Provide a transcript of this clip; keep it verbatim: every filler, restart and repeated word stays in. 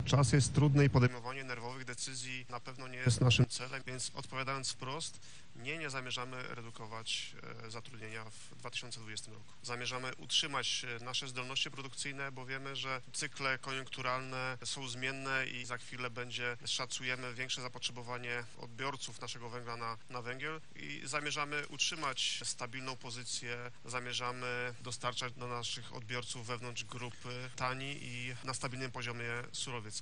Czas jest trudny i podejmowanie nerwowych decyzji na pewno nie jest naszym celem, więc odpowiadając wprost, nie, nie zamierzamy redukować zatrudnienia w dwa tysiące dwudziestym roku. Zamierzamy utrzymać nasze zdolności produkcyjne, bo wiemy, że cykle koniunkturalne są zmienne i za chwilę będzie, szacujemy, większe zapotrzebowanie odbiorców naszego węgla na, na węgiel i zamierzamy utrzymać stabilną pozycję, zamierzamy dostarczać do naszych odbiorców wewnątrz grupy tani i na stabilnym poziomie surowiec.